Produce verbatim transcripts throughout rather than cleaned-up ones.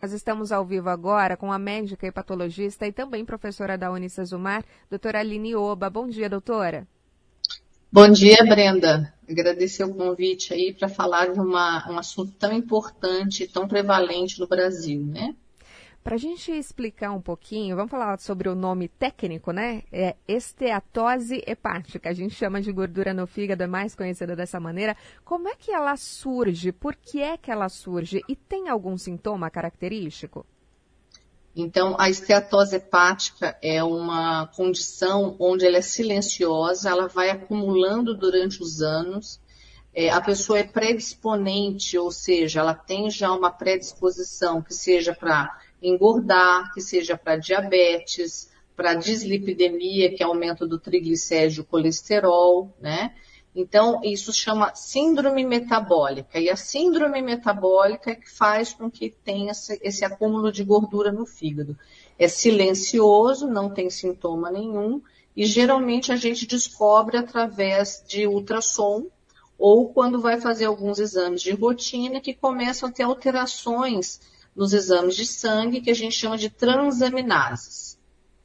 Nós estamos ao vivo agora com a médica hepatologista e também professora da Unicesumar, doutora Aline Oba. Bom dia, doutora. Bom dia, Brenda. Agradecer o convite aí para falar de uma, um assunto tão importante, tão prevalente no Brasil, né? Para a gente explicar um pouquinho, vamos falar sobre o nome técnico, né? É esteatose hepática, a gente chama de gordura no fígado, é mais conhecida dessa maneira. Como é que ela surge? Por que é que ela surge? E tem algum sintoma característico? Então, a esteatose hepática é uma condição onde ela é silenciosa, ela vai acumulando durante os anos. É, a pessoa é predisponente, ou seja, ela tem já uma predisposição, que seja para engordar, que seja para diabetes, para dislipidemia, que é aumento do triglicérido e colesterol, né? Então, isso chama síndrome metabólica. E a síndrome metabólica é que faz com que tenha esse, esse acúmulo de gordura no fígado. É silencioso, não tem sintoma nenhum, e geralmente a gente descobre através de ultrassom, ou quando vai fazer alguns exames de rotina que começam a ter alterações nos exames de sangue, que a gente chama de transaminases.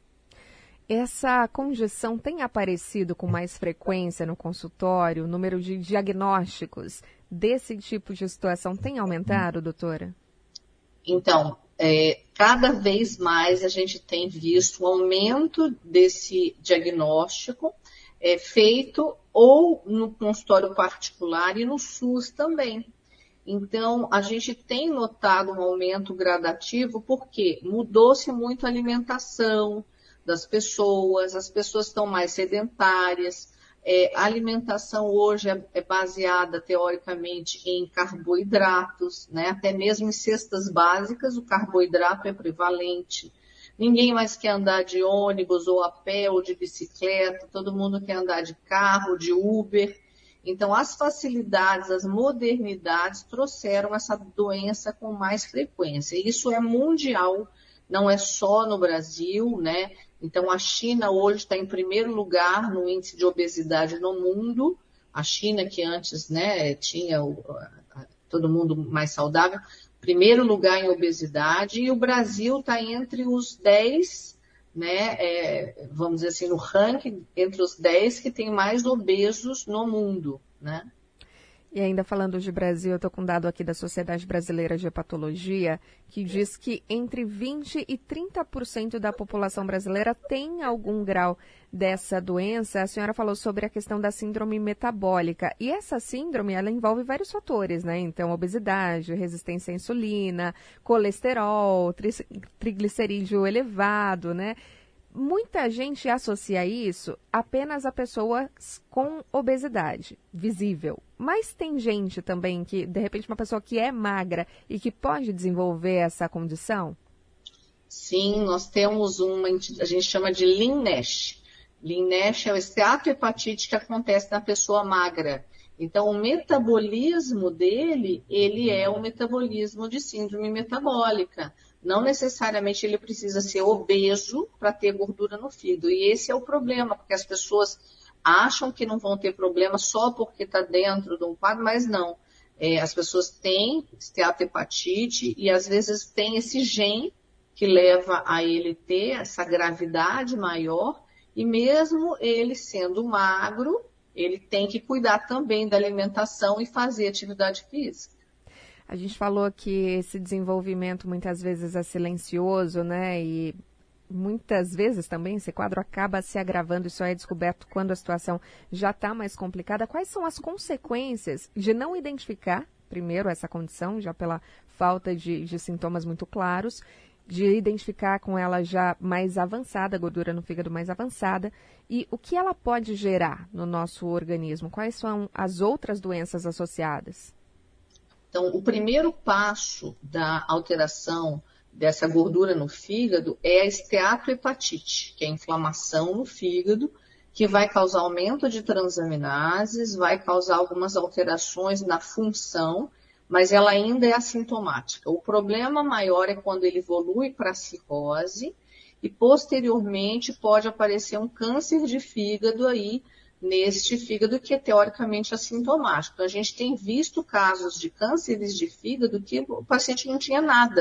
Essa congestão tem aparecido com mais frequência no consultório? O número de diagnósticos desse tipo de situação tem aumentado, doutora? Então, é, cada vez mais a gente tem visto um aumento desse diagnóstico é, feito ou no consultório particular e no SUS também. Então, a gente tem notado um aumento gradativo porque mudou-se muito a alimentação das pessoas, as pessoas estão mais sedentárias, é, a alimentação hoje é, é baseada, teoricamente, em carboidratos, né? Até mesmo em cestas básicas o carboidrato é prevalente. Ninguém mais quer andar de ônibus ou a pé ou de bicicleta, todo mundo quer andar de carro, de Uber. Então, as facilidades, as modernidades trouxeram essa doença com mais frequência. Isso é mundial, não é só no Brasil, né? Então, a China hoje está em primeiro lugar no índice de obesidade no mundo. A China, que antes, né, tinha o, todo mundo mais saudável, primeiro lugar em obesidade. E o Brasil está entre os dez, né, é, vamos dizer assim, no ranking, entre os dez que tem mais obesos no mundo, né? E ainda falando de Brasil, eu estou com um dado aqui da Sociedade Brasileira de Hepatologia, que diz que entre vinte e trinta por cento da população brasileira tem algum grau dessa doença. A senhora falou sobre a questão da síndrome metabólica. E essa síndrome, ela envolve vários fatores, né? Então, obesidade, resistência à insulina, colesterol, tri- triglicerídeo elevado, né? Muita gente associa isso apenas a pessoas com obesidade visível. Mas tem gente também que, de repente, uma pessoa que é magra e que pode desenvolver essa condição? Sim, nós temos uma, a gente chama de Lean-Nash. Lean-Nash é o esteatohepatite que acontece na pessoa magra. Então, o metabolismo dele, ele é o metabolismo de síndrome metabólica. Não necessariamente ele precisa ser obeso para ter gordura no fígado. E esse é o problema, porque as pessoas acham que não vão ter problema só porque está dentro de um quadro, mas não. É, as pessoas têm esteatohepatite e às vezes tem esse gene que leva a ele ter essa gravidade maior e mesmo ele sendo magro, ele tem que cuidar também da alimentação e fazer atividade física. A gente falou que esse desenvolvimento muitas vezes é silencioso, né? E muitas vezes também esse quadro acaba se agravando e só é descoberto quando a situação já está mais complicada. Quais são as consequências de não identificar, primeiro, essa condição, já pela falta de, de sintomas muito claros, de identificar com ela já mais avançada, a gordura no fígado mais avançada, e o que ela pode gerar no nosso organismo? Quais são as outras doenças associadas? Então, o primeiro passo da alteração dessa gordura no fígado é a esteatohepatite, que é a inflamação no fígado, que vai causar aumento de transaminases, vai causar algumas alterações na função, mas ela ainda é assintomática. O problema maior é quando ele evolui para a cirrose e, posteriormente, pode aparecer um câncer de fígado aí, neste fígado que é teoricamente assintomático. Então, a gente tem visto casos de cânceres de fígado que o paciente não tinha nada,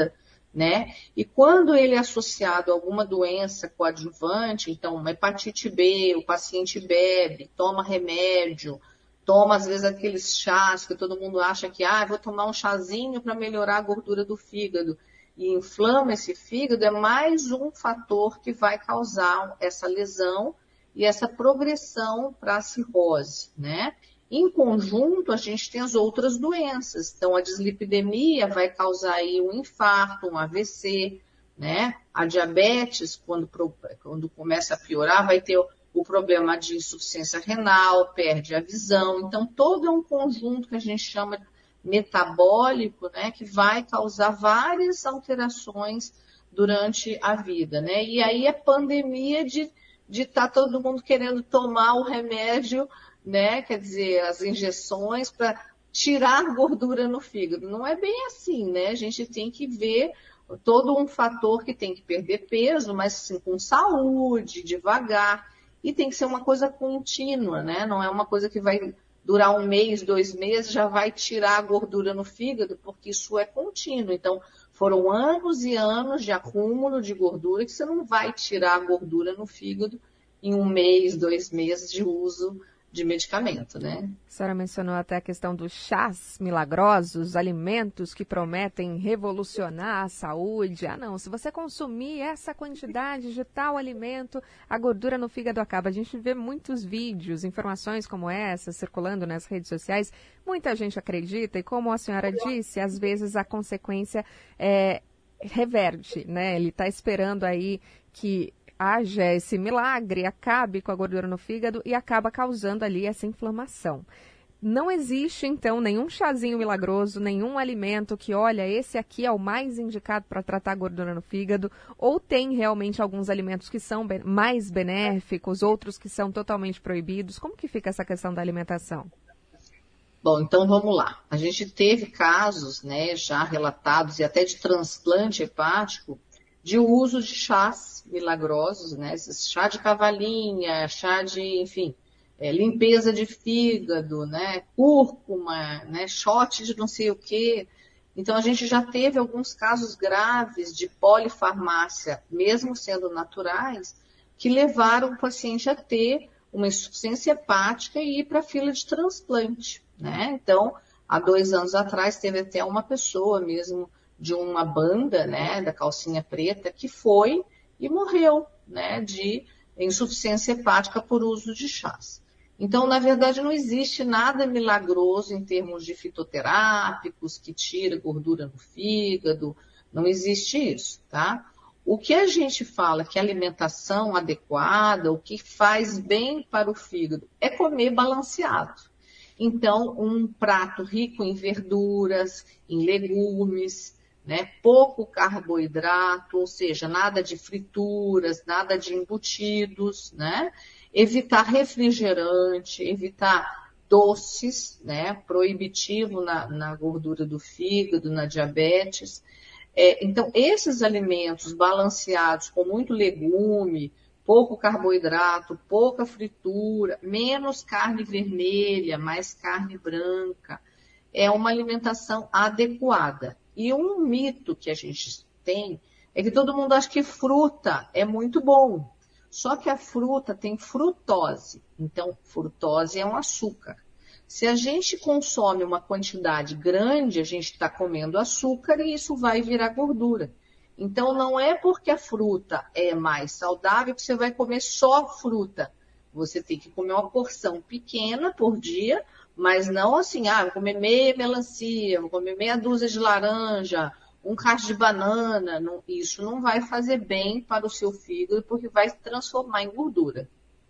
né? E quando ele é associado a alguma doença coadjuvante, então uma hepatite B, o paciente bebe, toma remédio, toma às vezes aqueles chás que todo mundo acha que, ah, vou tomar um chazinho para melhorar a gordura do fígado, e inflama esse fígado, é mais um fator que vai causar essa lesão e essa progressão para a cirrose, né? Em conjunto, a gente tem as outras doenças. Então, a dislipidemia vai causar aí um infarto, um A V C, né? A diabetes, quando, quando começa a piorar, vai ter o problema de insuficiência renal, perde a visão. Então, todo é um conjunto que a gente chama de metabólico, né? Que vai causar várias alterações durante a vida, né? E aí a pandemia de de estar tá todo mundo querendo tomar o remédio, né? Quer dizer, as injeções para tirar gordura no fígado. Não é bem assim, né? A gente tem que ver todo um fator que tem que perder peso, mas assim, com saúde, devagar. E tem que ser uma coisa contínua, né? Não é uma coisa que vai durar um mês, dois meses, já vai tirar a gordura no fígado, porque isso é contínuo. Então, foram anos e anos de acúmulo de gordura que você não vai tirar a gordura no fígado em um mês, dois meses de uso de medicamento, né? A senhora mencionou até a questão dos chás milagrosos, alimentos que prometem revolucionar a saúde. Ah, não, se você consumir essa quantidade de tal alimento, a gordura no fígado acaba. A gente vê muitos vídeos, informações como essa circulando nas redes sociais. Muita gente acredita e, como a senhora disse, às vezes a consequência é, reverte, né? Ele está esperando aí que haja esse milagre, acabe com a gordura no fígado e acaba causando ali essa inflamação. Não existe, então, nenhum chazinho milagroso, nenhum alimento que, olha, esse aqui é o mais indicado para tratar a gordura no fígado, ou tem realmente alguns alimentos que são mais benéficos, outros que são totalmente proibidos? Como que fica essa questão da alimentação? Bom, então vamos lá. A gente teve casos, né, já relatados e até de transplante hepático, de uso de chás milagrosos, né? Esses chá de cavalinha, chá de, enfim, é, limpeza de fígado, né? Cúrcuma, né? Shot de não sei o quê. Então, a gente já teve alguns casos graves de polifarmácia, mesmo sendo naturais, que levaram o paciente a ter uma insuficiência hepática e ir para a fila de transplante, né? Então, há dois anos atrás, teve até uma pessoa mesmo de uma banda, né, da calcinha preta, que foi e morreu, né, de insuficiência hepática por uso de chás. Então, na verdade, não existe nada milagroso em termos de fitoterápicos que tira gordura no fígado, não existe isso, tá? O que a gente fala que alimentação adequada, o que faz bem para o fígado, é comer balanceado. Então, um prato rico em verduras, em legumes, né, pouco carboidrato, ou seja, nada de frituras, nada de embutidos, né? Evitar refrigerante, evitar doces, né? Proibitivo na, na gordura do fígado, na diabetes. É, então, esses alimentos balanceados com muito legume, pouco carboidrato, pouca fritura, menos carne vermelha, mais carne branca, é uma alimentação adequada. E um mito que a gente tem é que todo mundo acha que fruta é muito bom. Só que a fruta tem frutose. Então, frutose é um açúcar. Se a gente consome uma quantidade grande, a gente está comendo açúcar e isso vai virar gordura. Então, não é porque a fruta é mais saudável que você vai comer só fruta. Você tem que comer uma porção pequena por dia, mas não assim, ah, vou comer meia melancia, vou comer meia dúzia de laranja, um cacho de banana. Não, isso não vai fazer bem para o seu fígado, porque vai transformar em gordura.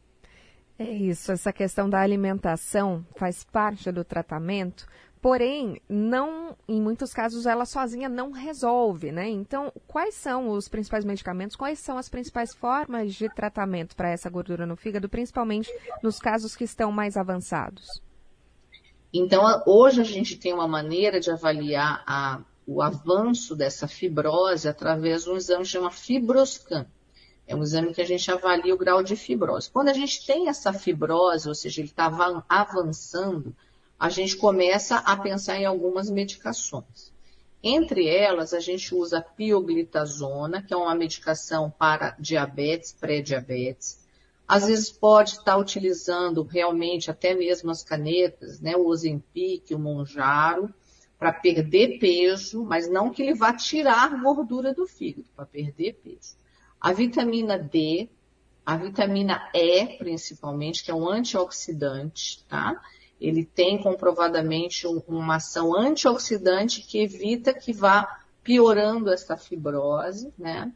É isso, essa questão da alimentação faz parte do tratamento, porém, não, em muitos casos, ela sozinha não resolve, né? Então, quais são os principais medicamentos, quais são as principais formas de tratamento para essa gordura no fígado, principalmente nos casos que estão mais avançados? Então, hoje a gente tem uma maneira de avaliar a, o avanço dessa fibrose através de um exame que chama Fibroscan. É um exame que a gente avalia o grau de fibrose. Quando a gente tem essa fibrose, ou seja, ele está avançando, a gente começa a pensar em algumas medicações. Entre elas, a gente usa a pioglitazona, que é uma medicação para diabetes, pré-diabetes. Às vezes pode estar utilizando realmente até mesmo as canetas, né, o Ozempic, o Mounjaro, para perder peso, mas não que ele vá tirar gordura do fígado, para perder peso. A vitamina D, a vitamina E, principalmente, que é um antioxidante, tá? Ele tem comprovadamente uma ação antioxidante que evita que vá piorando essa fibrose, né?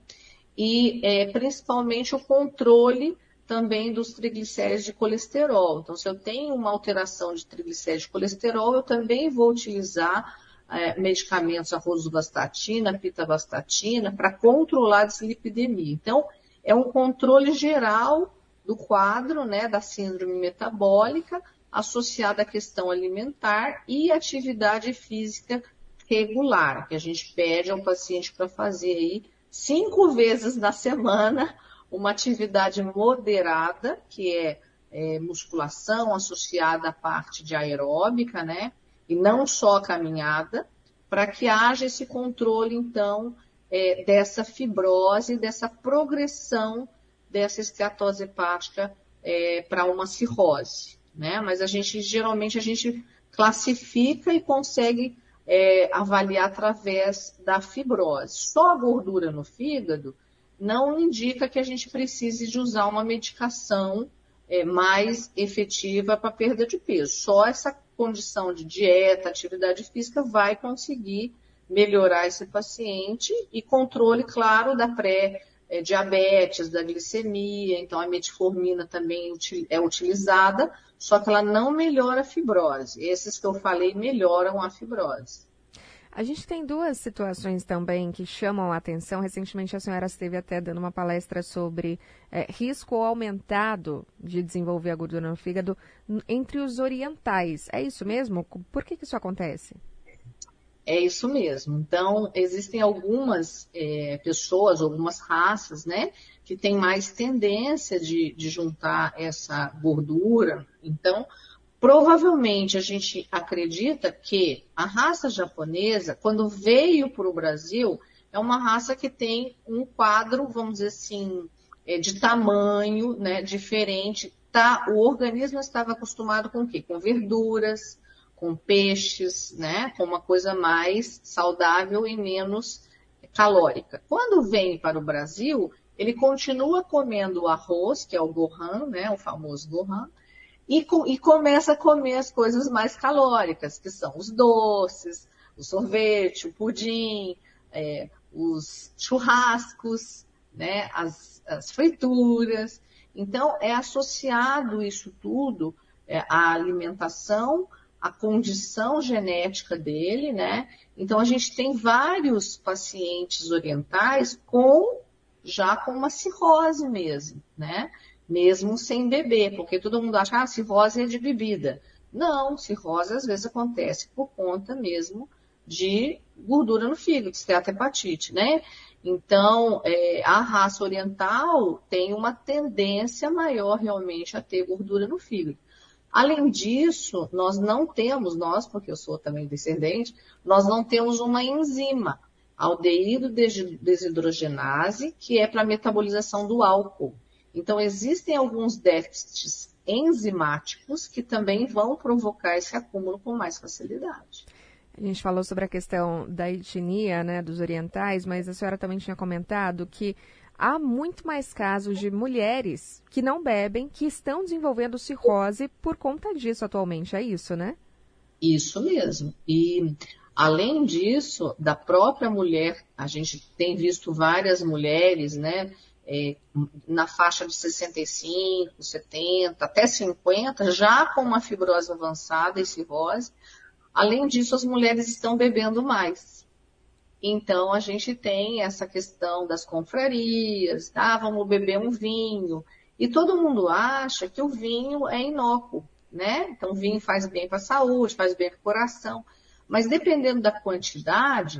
E é, principalmente o controle também dos triglicéridos de colesterol. Então, se eu tenho uma alteração de triglicéridos de colesterol, eu também vou utilizar é, medicamentos, a rosuvastatina, pitavastatina, para controlar a dislipidemia. Então, é um controle geral do quadro, né, da síndrome metabólica, associada à questão alimentar e atividade física regular, que a gente pede ao paciente para fazer aí cinco vezes na semana uma atividade moderada, que é, é musculação associada à parte de aeróbica, né? E não só a caminhada, para que haja esse controle, então, é, dessa fibrose, dessa progressão dessa esteatose hepática é, para uma cirrose. Né? Mas a gente, geralmente, a gente classifica e consegue é, avaliar através da fibrose. Só a gordura no fígado não indica que a gente precise de usar uma medicação é, mais efetiva para perda de peso. Só essa condição de dieta, atividade física vai conseguir melhorar esse paciente e controle, claro, da pré-diabetes, da glicemia. Então, a metformina também é utilizada, só que ela não melhora a fibrose. Esses que eu falei melhoram a fibrose. A gente tem duas situações também que chamam a atenção. Recentemente a senhora esteve até dando uma palestra sobre é, risco aumentado de desenvolver a gordura no fígado entre os orientais. É isso mesmo? Por que que isso acontece? É isso mesmo. Então, existem algumas é, pessoas, algumas raças, né, que têm mais tendência de, de juntar essa gordura. Então, provavelmente a gente acredita que a raça japonesa, quando veio para o Brasil, é uma raça que tem um quadro, vamos dizer assim, é, de tamanho, né, diferente. Tá, o organismo estava acostumado com o quê? Com verduras, com peixes, né, com uma coisa mais saudável e menos calórica. Quando vem para o Brasil, ele continua comendo arroz, que é o Gohan, né, o famoso Gohan, e, e começa a comer as coisas mais calóricas, que são os doces, o sorvete, o pudim, é, os churrascos, né, as, as frituras. Então, é associado isso tudo é, à alimentação, a condição genética dele, né? Então, a gente tem vários pacientes orientais com, já com uma cirrose mesmo, né? Mesmo sem beber, porque todo mundo acha que ah, cirrose é de bebida. Não, cirrose às vezes acontece por conta mesmo de gordura no fígado, de esteatohepatite, né? Então, é, a raça oriental tem uma tendência maior realmente a ter gordura no fígado. Além disso, nós não temos, nós, porque eu sou também descendente, nós não temos uma enzima, aldeído desidrogenase, que é para a metabolização do álcool. Então, existem alguns déficits enzimáticos que também vão provocar esse acúmulo com mais facilidade. A gente falou sobre a questão da etnia, né, dos orientais, mas a senhora também tinha comentado que há muito mais casos de mulheres que não bebem, que estão desenvolvendo cirrose por conta disso atualmente, é isso, né? Isso mesmo. E, além disso, da própria mulher, a gente tem visto várias mulheres, né, é, na faixa de sessenta e cinco, setenta, até cinquenta, já com uma fibrose avançada e cirrose. Além disso, as mulheres estão bebendo mais. Então, a gente tem essa questão das confrarias, ah, vamos beber um vinho. E todo mundo acha que o vinho é inócuo, né? Então, o vinho faz bem para a saúde, faz bem para o coração. Mas, dependendo da quantidade,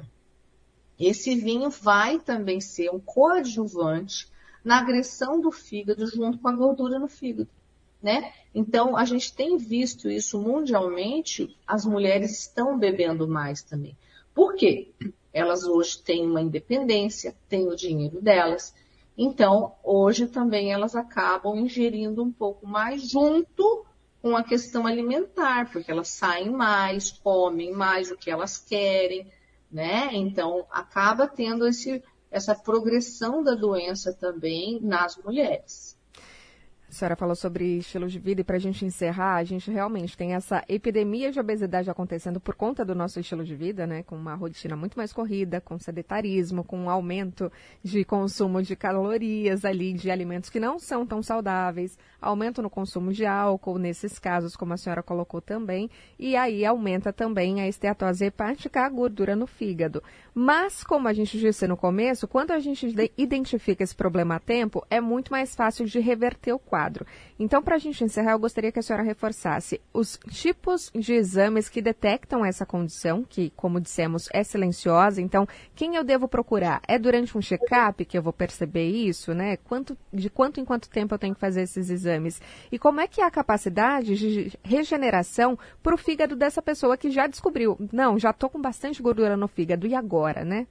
esse vinho vai também ser um coadjuvante na agressão do fígado junto com a gordura no fígado, né? Então, a gente tem visto isso mundialmente, as mulheres estão bebendo mais também. Por quê? Elas hoje têm uma independência, têm o dinheiro delas, então hoje também elas acabam ingerindo um pouco mais junto com a questão alimentar, porque elas saem mais, comem mais o que elas querem, né? Então acaba tendo esse, essa progressão da doença também nas mulheres. A senhora falou sobre estilo de vida e para a gente encerrar, a gente realmente tem essa epidemia de obesidade acontecendo por conta do nosso estilo de vida, né? Com uma rotina muito mais corrida, com sedentarismo, com um aumento de consumo de calorias ali, de alimentos que não são tão saudáveis, aumento no consumo de álcool, nesses casos, como a senhora colocou também, e aí aumenta também a esteatose hepática, a gordura no fígado. Mas, como a gente disse no começo, quando a gente identifica esse problema a tempo, é muito mais fácil de reverter o quadro. Então, para a gente encerrar, eu gostaria que a senhora reforçasse os tipos de exames que detectam essa condição, que, como dissemos, é silenciosa. Então, quem eu devo procurar? É durante um check-up que eu vou perceber isso, né? Quanto, de quanto em quanto tempo eu tenho que fazer esses exames? E como é que é a capacidade de regeneração para o fígado dessa pessoa que já descobriu, não, já estou com bastante gordura no fígado, e agora, né?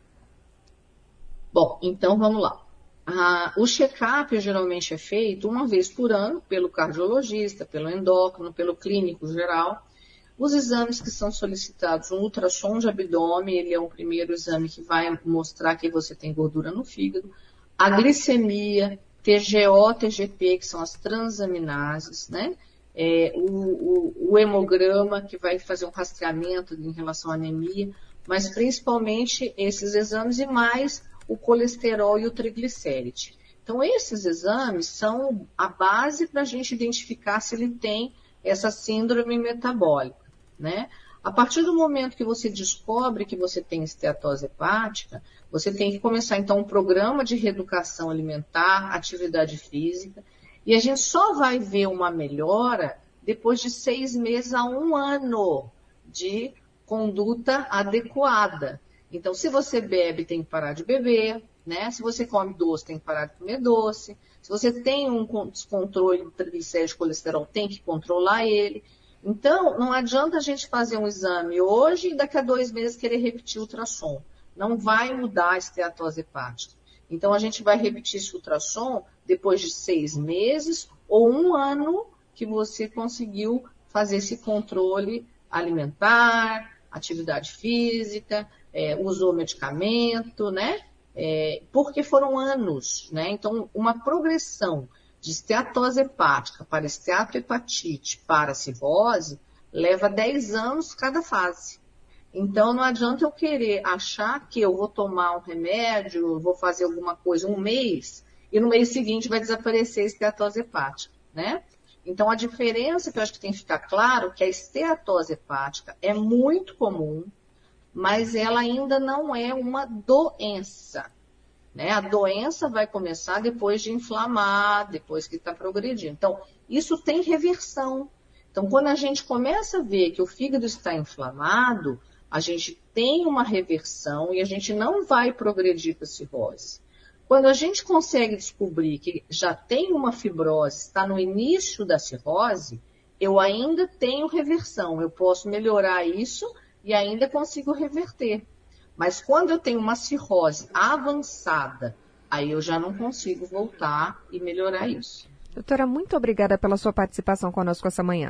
Bom, então vamos lá. Ah, o check-up geralmente é feito uma vez por ano pelo cardiologista, pelo endócrino, pelo clínico geral. Os exames que são solicitados, um ultrassom de abdômen, ele é o primeiro exame que vai mostrar que você tem gordura no fígado. A glicemia, T G O, T G P, que são as transaminases, né? É, o, o, o hemograma, que vai fazer um rastreamento em relação à anemia, mas principalmente esses exames e mais o colesterol e o triglicéride. Então, esses exames são a base para a gente identificar se ele tem essa síndrome metabólica, né? A partir do momento que você descobre que você tem esteatose hepática, você tem que começar, então, um programa de reeducação alimentar, atividade física, e a gente só vai ver uma melhora depois de seis meses a um ano de conduta adequada. Então, se você bebe, tem que parar de beber, né? Se você come doce, tem que parar de comer doce. Se você tem um descontrole do triglicérides e colesterol, tem que controlar ele. Então, não adianta a gente fazer um exame hoje e daqui a dois meses querer repetir o ultrassom. Não vai mudar a esteatose hepática. Então, a gente vai repetir esse ultrassom depois de seis meses ou um ano que você conseguiu fazer esse controle alimentar, atividade física, É, usou medicamento, né? É, porque foram anos, né? Então, uma progressão de esteatose hepática para esteatohepatite para cirrose leva dez anos cada fase. Então, não adianta eu querer achar que eu vou tomar um remédio, vou fazer alguma coisa um mês, e no mês seguinte vai desaparecer a esteatose hepática, né? Então, a diferença que eu acho que tem que ficar claro é que a esteatose hepática é muito comum, mas ela ainda não é uma doença, né? A doença vai começar depois de inflamar, depois que está progredindo. Então, isso tem reversão. Então, quando a gente começa a ver que o fígado está inflamado, a gente tem uma reversão e a gente não vai progredir para a cirrose. Quando a gente consegue descobrir que já tem uma fibrose, está no início da cirrose, eu ainda tenho reversão, eu posso melhorar isso e ainda consigo reverter. Mas quando eu tenho uma cirrose avançada, aí eu já não consigo voltar e melhorar isso. Doutora, muito obrigada pela sua participação conosco essa manhã.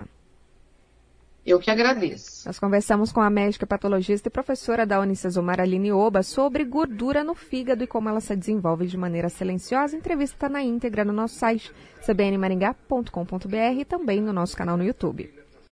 Eu que agradeço. Nós conversamos com a médica patologista e professora da Unicesumar, Aline Oba, sobre gordura no fígado e como ela se desenvolve de maneira silenciosa. A entrevista está na íntegra no nosso site, c b n maringá ponto com ponto b r e também no nosso canal no YouTube.